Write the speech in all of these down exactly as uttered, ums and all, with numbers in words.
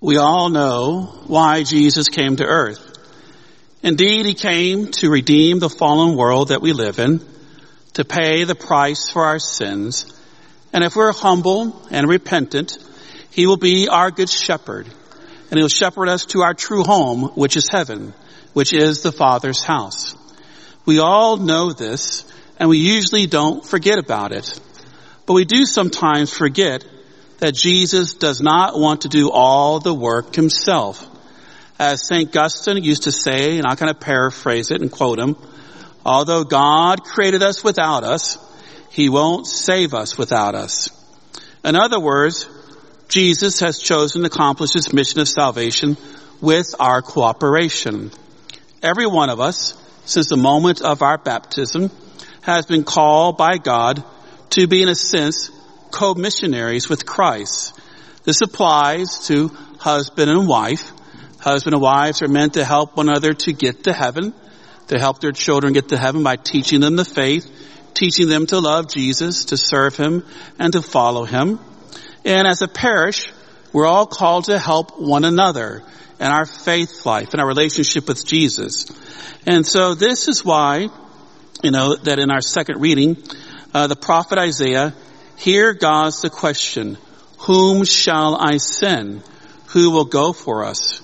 We all know why Jesus came to earth. Indeed, he came to redeem the fallen world that we live in, to pay the price for our sins. And if we're humble and repentant, he will be our good shepherd, and he'll shepherd us to our true home, which is heaven, which is the Father's house. We all know this, and we usually don't forget about it. But we do sometimes forget that Jesus does not want to do all the work himself. As Saint Augustine used to say, and I'll kind of paraphrase it and quote him, although God created us without us, he won't save us without us. In other words, Jesus has chosen to accomplish his mission of salvation with our cooperation. Every one of us, since the moment of our baptism, has been called by God to be, in a sense, co-missionaries with Christ. This applies to husband and wife. Husband and wives are meant to help one another to get to heaven, to help their children get to heaven by teaching them the faith, teaching them to love Jesus, to serve him, and to follow him. And as a parish, we're all called to help one another in our faith life, in our relationship with Jesus. And so this is why, you know, that in our second reading, uh, the prophet Isaiah, here God's the question, whom shall I send? Who will go for us?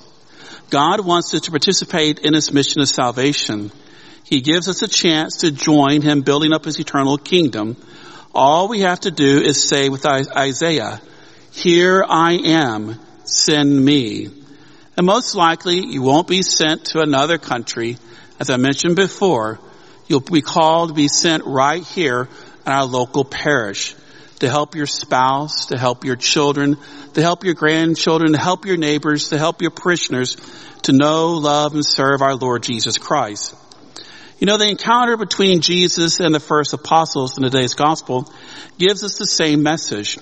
God wants us to participate in his mission of salvation. He gives us a chance to join him building up his eternal kingdom. All we have to do is say with Isaiah, here I am, send me. And most likely you won't be sent to another country. As I mentioned before, you'll be called to be sent right here in our local parish to help your spouse, to help your children, to help your grandchildren, to help your neighbors, to help your parishioners to know, love, and serve our Lord Jesus Christ. You know, the encounter between Jesus and the first apostles in today's gospel gives us the same message.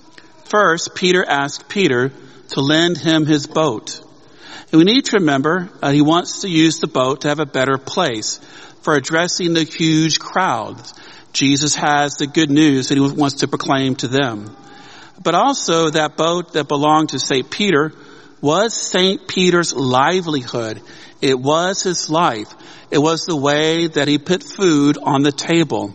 First, Peter asked Peter to lend him his boat. And we need to remember uh, he wants to use the boat to have a better place for addressing the huge crowds. Jesus has the good news that he wants to proclaim to them. But also that boat that belonged to Saint Peter was Saint Peter's livelihood. It was his life. It was the way that he put food on the table.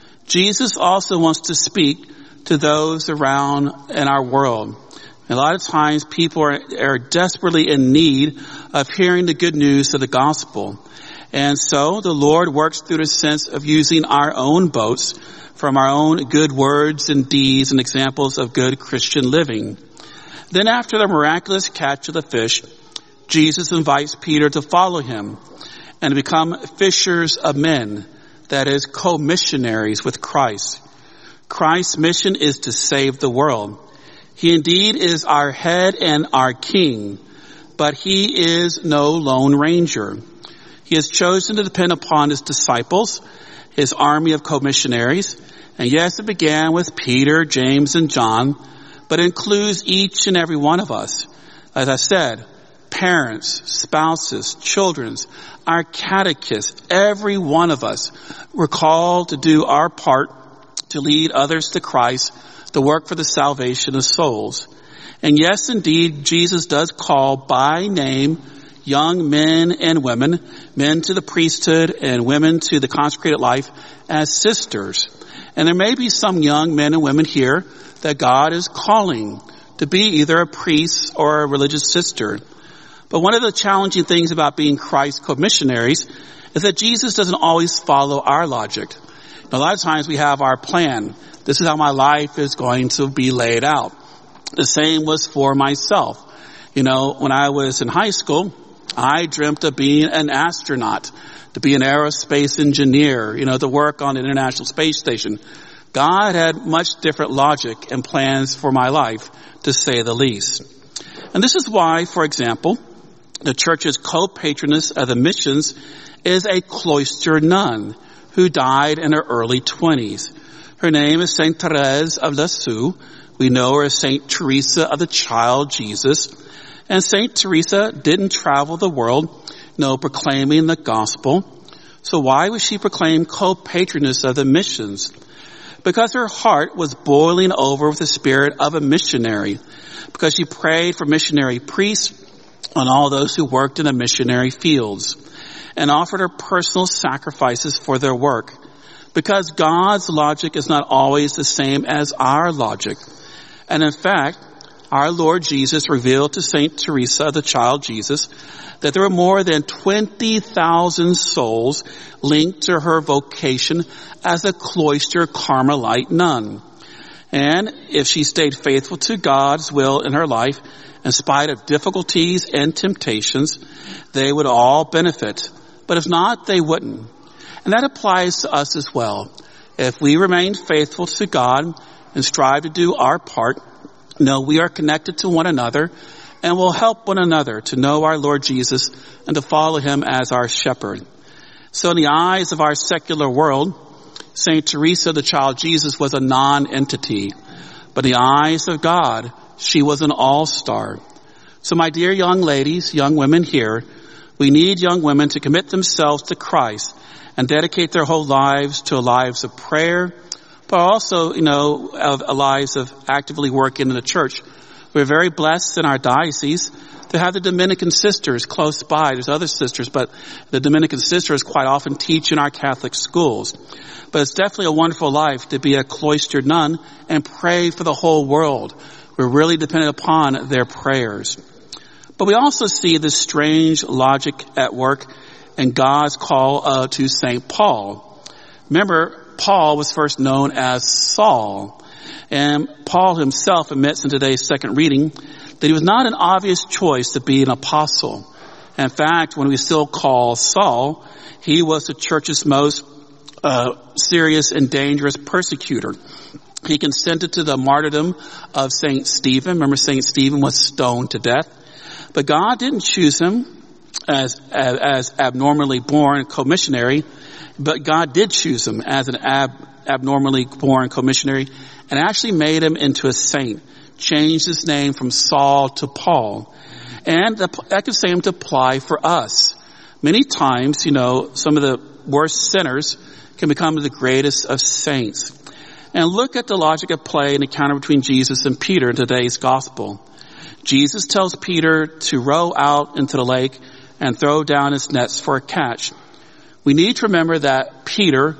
Jesus also wants to speak to those around in our world. A lot of times people are, are desperately in need of hearing the good news of the gospel. And so the Lord works through the sense of using our own boats from our own good words and deeds and examples of good Christian living. Then after the miraculous catch of the fish, Jesus invites Peter to follow him and to become fishers of men, that is, co-missionaries with Christ. Christ's mission is to save the world. He indeed is our head and our king, but he is no lone ranger. He has chosen to depend upon his disciples, his army of co-missionaries. And yes, it began with Peter, James, and John, but it includes each and every one of us. As I said, parents, spouses, children, our catechists, every one of us, we're called to do our part to lead others to Christ, to work for the salvation of souls. And yes, indeed, Jesus does call by name young men and women, men to the priesthood and women to the consecrated life as sisters. And there may be some young men and women here that God is calling to be either a priest or a religious sister. But one of the challenging things about being Christ's co-missionaries is that Jesus doesn't always follow our logic. A lot of times we have our plan. This is how my life is going to be laid out. The same was for myself. You know, when I was in high school, I dreamt of being an astronaut, to be an aerospace engineer, you know, to work on the International Space Station. God had much different logic and plans for my life, to say the least. And this is why, for example, the church's co-patroness of the missions is a cloistered nun who died in her early twenties. Her name is Saint Therese of Lisieux. We know her as Saint Teresa of the Child Jesus. And Saint Teresa didn't travel the world, you know, proclaiming the gospel. So why was she proclaimed co-patroness of the missions? because her heart was boiling over with the spirit of a missionary, because she prayed for missionary priests and all those who worked in the missionary fields, and offered her personal sacrifices for their work, because God's logic is not always the same as our logic. And in fact, our Lord Jesus revealed to Saint Teresa, the child Jesus, that there were more than twenty thousand souls linked to her vocation as a cloister Carmelite nun. And if she stayed faithful to God's will in her life, in spite of difficulties and temptations, they would all benefit. But if not, they wouldn't. And that applies to us as well. If we remain faithful to God and strive to do our part, know we are connected to one another and will help one another to know our Lord Jesus and to follow him as our shepherd. So in the eyes of our secular world, Saint Teresa, the child Jesus, was a non-entity. But in the eyes of God, she was an all-star. So my dear young ladies, young women here, we need young women to commit themselves to Christ and dedicate their whole lives to lives of prayer, but also, you know, of lives of actively working in the church. We're very blessed in our diocese to have the Dominican sisters close by. There's other sisters, but the Dominican sisters quite often teach in our Catholic schools. But it's definitely a wonderful life to be a cloistered nun and pray for the whole world. We're really dependent upon their prayers. But we also see this strange logic at work in God's call uh, to Saint Paul. Remember, Paul was first known as Saul. And Paul himself admits in today's second reading that he was not an obvious choice to be an apostle. In fact, when we still call Saul, he was the church's most uh, serious and dangerous persecutor. He consented to the martyrdom of Saint Stephen. Remember, Saint Stephen was stoned to death. But God didn't choose him as, as, as abnormally born commissionary, but God did choose him as an ab, abnormally born commissionary and actually made him into a saint, changed his name from Saul to Paul. And the, that can same to apply for us. Many times, you know, some of the worst sinners can become the greatest of saints. And look at the logic at play in the encounter between Jesus and Peter in today's gospel. Jesus tells Peter to row out into the lake and throw down his nets for a catch. We need to remember that Peter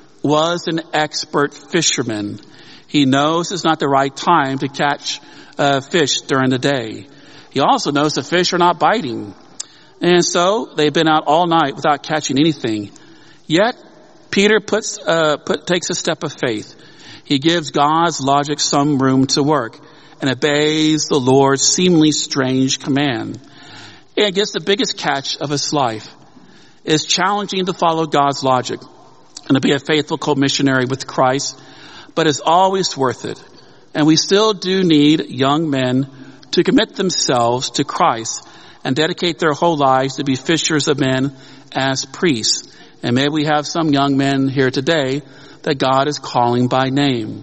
was an expert fisherman. He knows it's not the right time to catch uh, fish during the day. He also knows the fish are not biting. And so they've been out all night without catching anything. Yet Peter puts, uh, put, takes a step of faith. He gives God's logic some room to work and obeys the Lord's seemingly strange command. And gets the biggest catch of his life. It's challenging to follow God's logic and to be a faithful co-missionary with Christ, but it's always worth it. And we still do need young men to commit themselves to Christ and dedicate their whole lives to be fishers of men as priests. And maybe we have some young men here today that God is calling by name.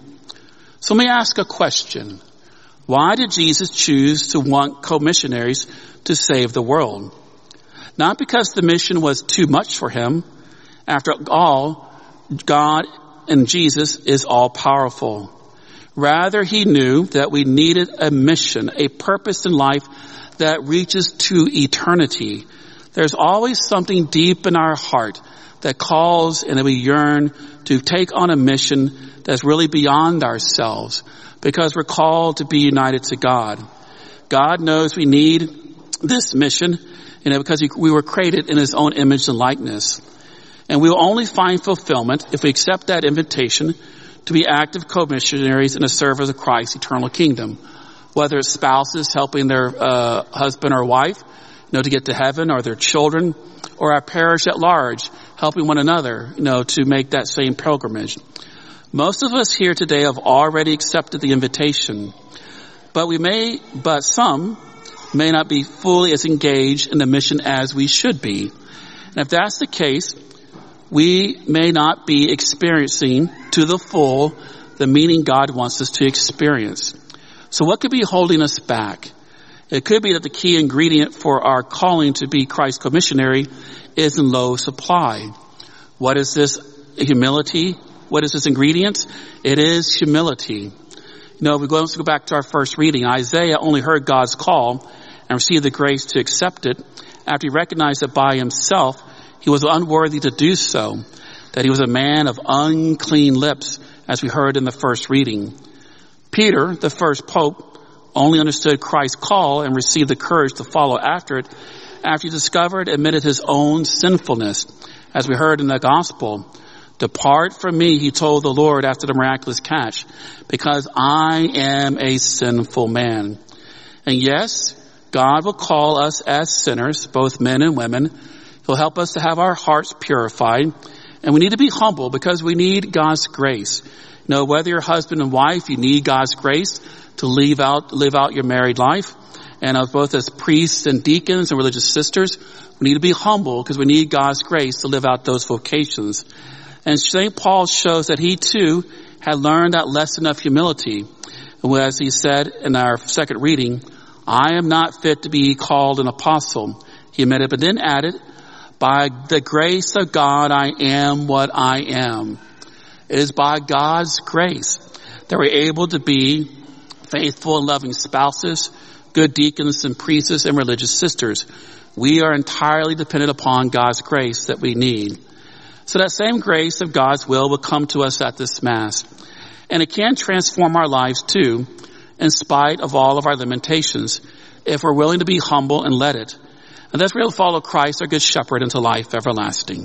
So let me ask a question. Why did Jesus choose to want co-missionaries to save the world? Not because the mission was too much for him. After all, God and Jesus is all powerful. Rather, he knew that we needed a mission, a purpose in life that reaches to eternity. There's always something deep in our heart that calls and that we yearn to take on a mission that's really beyond ourselves because we're called to be united to God. God knows we need this mission, you know, because we were created in his own image and likeness. And we will only find fulfillment if we accept that invitation to be active co-missionaries in the service of Christ's eternal kingdom. Whether it's spouses helping their uh, husband or wife, you know, to get to heaven, or their children, or our parish at large, helping one another, you know, to make that same pilgrimage. Most of us here today have already accepted the invitation, but we may, but some may not be fully as engaged in the mission as we should be. And if that's the case, we may not be experiencing to the full the meaning God wants us to experience. So what could be holding us back? It could be that the key ingredient for our calling to be Christ's commissionary is in low supply. What is this? Humility, What is this ingredient? It is humility. You know, if we go, let's go back to our first reading. Isaiah only heard God's call and received the grace to accept it after he recognized that by himself he was unworthy to do so, that he was a man of unclean lips, as we heard in the first reading. Peter, the first pope, only understood Christ's call and received the courage to follow after it after he discovered, admitted his own sinfulness, as we heard in the gospel. Depart from me, he told the Lord after the miraculous catch, because I am a sinful man. And yes, God will call us as sinners, both men and women. He'll help us to have our hearts purified. And we need to be humble because we need God's grace. You know, whether you're husband and wife, you need God's grace to live out, live out your married life. And as both as priests and deacons and religious sisters, we need to be humble because we need God's grace to live out those vocations. And Saint Paul shows that he too had learned that lesson of humility. And as he said in our second reading, I am not fit to be called an apostle. He admitted, but then added, by the grace of God, I am what I am. It is by God's grace that we're able to be faithful and loving spouses, good deacons and priests and religious sisters. We are entirely dependent upon God's grace that we need. So that same grace of God's will will come to us at this Mass. And it can transform our lives too, in spite of all of our limitations, if we're willing to be humble and let it. And thus we're able to follow Christ, our good shepherd, into life everlasting.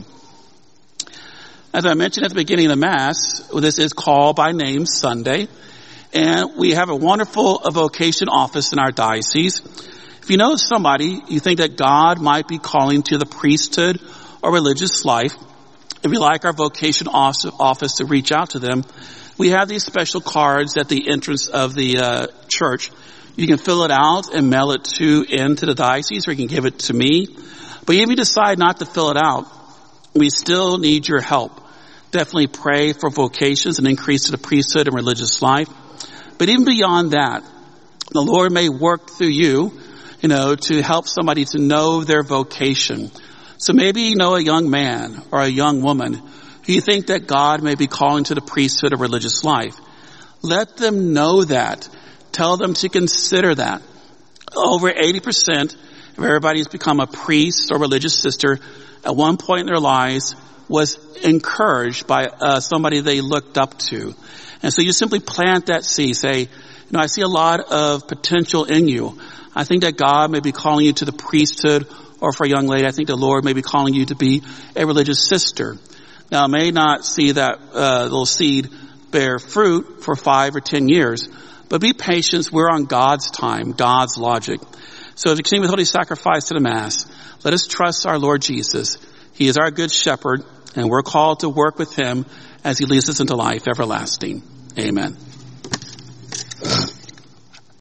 As I mentioned at the beginning of the Mass, this is Call by Name Sunday. And we have a wonderful vocation office in our diocese. If you know somebody you think that God might be calling to the priesthood or religious life, if you like our vocation office to reach out to them, we have these special cards at the entrance of the uh, church. You can fill it out and mail it to into the diocese, or you can give it to me. But if you decide not to fill it out, we still need your help. Definitely pray for vocations and increase to the priesthood and religious life. But even beyond that, the Lord may work through you, you know, to help somebody to know their vocation. So maybe you know a young man or a young woman who you think that God may be calling to the priesthood or religious life. Let them know that. Tell them to consider that. Over eighty percent of everybody who's become a priest or religious sister at one point in their lives was encouraged by uh, somebody they looked up to. And so you simply plant that seed. Say, you know, I see a lot of potential in you. I think that God may be calling you to the priesthood, or for a young lady, I think the Lord may be calling you to be a religious sister. Now, I may not see that uh, little seed bear fruit for five or ten years, but be patient. We're on God's time, God's logic. So as we continue with holy sacrifice to the Mass, let us trust our Lord Jesus. He is our good shepherd, and we're called to work with him as he leads us into life everlasting. Amen.